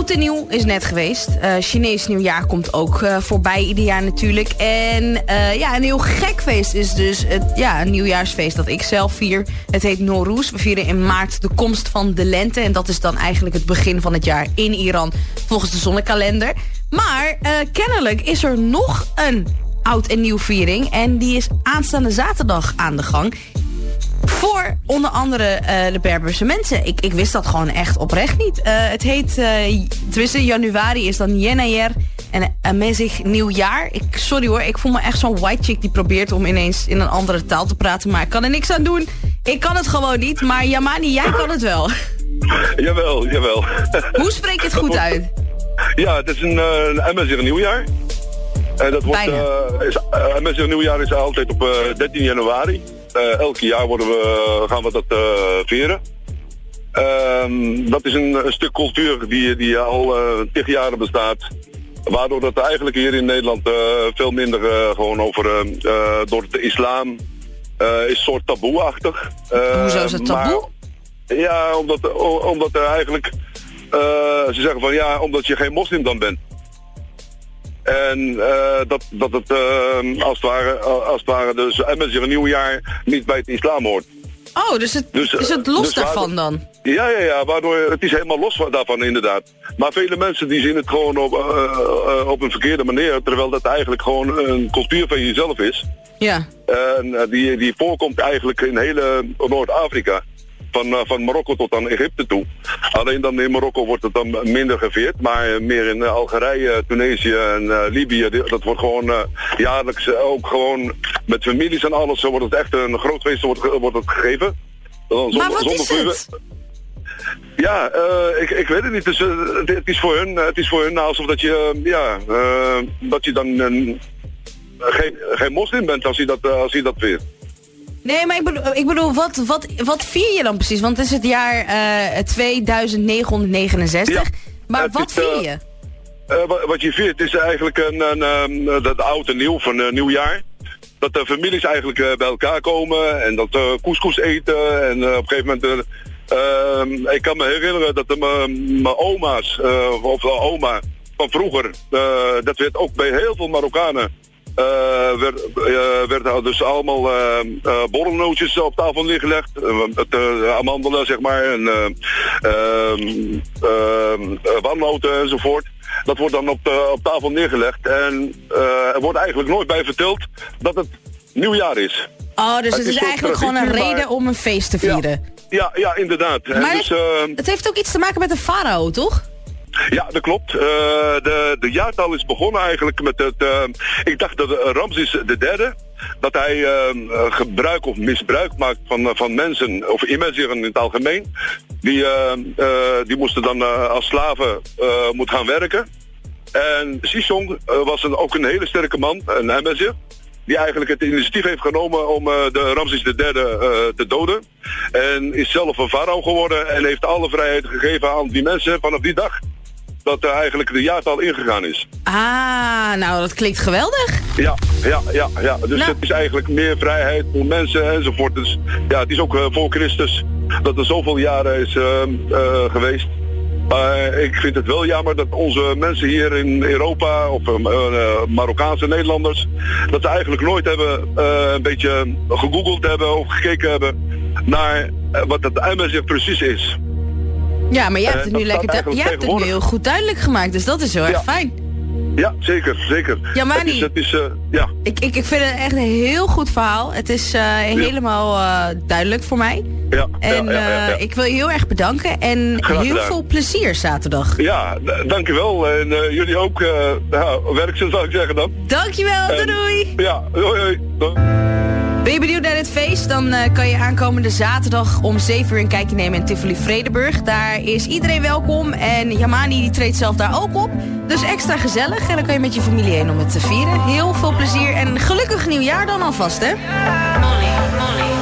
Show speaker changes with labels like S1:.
S1: Oud en nieuw is net geweest. Chinees nieuwjaar komt ook voorbij ieder jaar natuurlijk. En een heel gek feest is dus een nieuwjaarsfeest dat ik zelf vier. Het heet Nowruz. We vieren in maart de komst van de lente. En dat is dan eigenlijk het begin van het jaar in Iran volgens de zonnekalender. Maar kennelijk is er nog een oud en nieuw viering. En die is aanstaande zaterdag aan de gang. Voor onder andere de Berberse mensen. Ik wist dat gewoon echt oprecht niet. Het heet, tenminste januari is dan Yenayer en Amazig nieuwjaar. Sorry hoor, ik voel me echt zo'n white chick die probeert om ineens in een andere taal te praten. Maar ik kan er niks aan doen. Ik kan het gewoon niet. Maar Yamani, jij kan het wel.
S2: Jawel.
S1: Hoe spreek je het goed uit?
S2: Ja, het is een Amazig nieuwjaar. En dat wordt, Amazig nieuwjaar is altijd op 13 januari. Elk jaar gaan we dat vieren. Dat is een stuk cultuur die al 10 jaar bestaat. Waardoor dat eigenlijk hier in Nederland veel minder gewoon over door de islam is soort taboe-achtig.
S1: Hoezo is het taboe?
S2: Maar, ja, omdat er eigenlijk ze zeggen van ja, omdat je geen moslim dan bent. En dat het als het ware dus Amazig nieuwjaar niet bij het islam hoort.
S1: Oh, dus is het los daarvan dan?
S2: Ja, waardoor het is helemaal los daarvan inderdaad. Maar vele mensen die zien het gewoon op een verkeerde manier, terwijl dat eigenlijk gewoon een cultuur van jezelf is. Ja. En die voorkomt eigenlijk in hele Noord-Afrika. Van Marokko tot aan Egypte toe. Alleen dan in Marokko wordt het dan minder gevierd. Maar meer in Algerije, Tunesië en Libië. Dat wordt gewoon jaarlijks ook gewoon met families en alles. Wordt het echt een groot feest wordt het gegeven.
S1: Maar wat is het?
S2: Ja, ik weet het niet. Dus, het is voor hun alsof dat je, dat je dan geen moslim bent als je dat viert.
S1: Nee, maar ik bedoel wat vier je dan precies? Want het is het jaar 2969. Ja, maar wat vier je?
S2: Wat je viert is eigenlijk dat oud en nieuw van nieuwjaar. Dat de families eigenlijk bij elkaar komen en dat couscous eten. En op een gegeven moment... ik kan me herinneren dat mijn oma's, of oma van vroeger... dat werd ook bij heel veel Marokkanen... werden dus allemaal borrelnootjes op tafel neergelegd. Amandelen, zeg maar. En walnoten enzovoort. Dat wordt dan op tafel neergelegd. En er wordt eigenlijk nooit bij verteld dat het nieuwjaar is.
S1: Oh, dus het is eigenlijk gewoon een reden om een feest te vieren.
S2: Ja, inderdaad.
S1: Maar
S2: dus,
S1: het heeft ook iets te maken met de farao, toch?
S2: Ja, dat klopt. De jaartal is begonnen eigenlijk met het... ik dacht dat Ramses III... dat hij gebruik of misbruik maakt van mensen... of immenseren in het algemeen. Die moesten dan als slaven moeten gaan werken. En Sisong was ook een hele sterke man, een Amazigh... die eigenlijk het initiatief heeft genomen om de Ramses III te doden. En is zelf een farao geworden en heeft alle vrijheid gegeven aan die mensen vanaf die dag. Dat eigenlijk de jaartal ingegaan is.
S1: Ah, nou dat klinkt geweldig.
S2: Ja. Dus het is eigenlijk meer vrijheid voor mensen enzovoort. Dus ja, het is ook voor Christus dat er zoveel jaren is geweest. Maar ik vind het wel jammer dat onze mensen hier in Europa, of Marokkaanse Nederlanders, dat ze eigenlijk nooit hebben een beetje gegoogeld hebben of gekeken hebben naar wat het Amazigh precies is.
S1: Ja, maar jij hebt het nu nu heel goed duidelijk gemaakt, dus dat is heel erg fijn.
S2: Ja, zeker.
S1: Ja, Mani, ik vind het echt een heel goed verhaal. Het is helemaal duidelijk voor mij. Ik wil je heel erg bedanken en heel veel plezier zaterdag.
S2: Ja, dankjewel. En jullie ook werkzaam, zou ik zeggen dan.
S1: Dankjewel, doei.
S2: Ja, doei.
S1: Ben je benieuwd naar dit feest? Dan kan je aankomende zaterdag om 7 uur een kijkje nemen in Tivoli Vredenburg. Daar is iedereen welkom en Yamani die treedt zelf daar ook op. Dus extra gezellig en dan kan je met je familie heen om het te vieren. Heel veel plezier en gelukkig nieuwjaar dan alvast, hè? Molly.